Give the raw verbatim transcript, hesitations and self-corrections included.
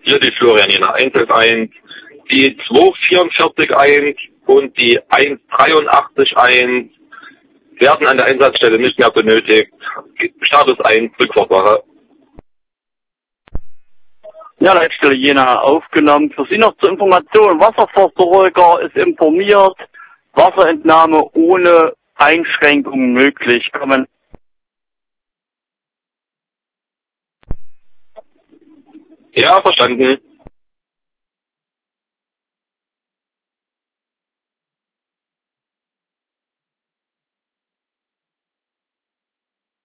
Hier die Florian Jena eins elf eins, die zwei vierundvierzig eins und die eins dreiundachtzig eins werden an der Einsatzstelle nicht mehr benötigt. Status eins, Rückfahrtwache. Ja, Leitstelle Jena aufgenommen. Für Sie noch zur Information, Wasserversorger ist informiert, Wasserentnahme ohne Einschränkungen möglich. Kommen. Ja, verstanden.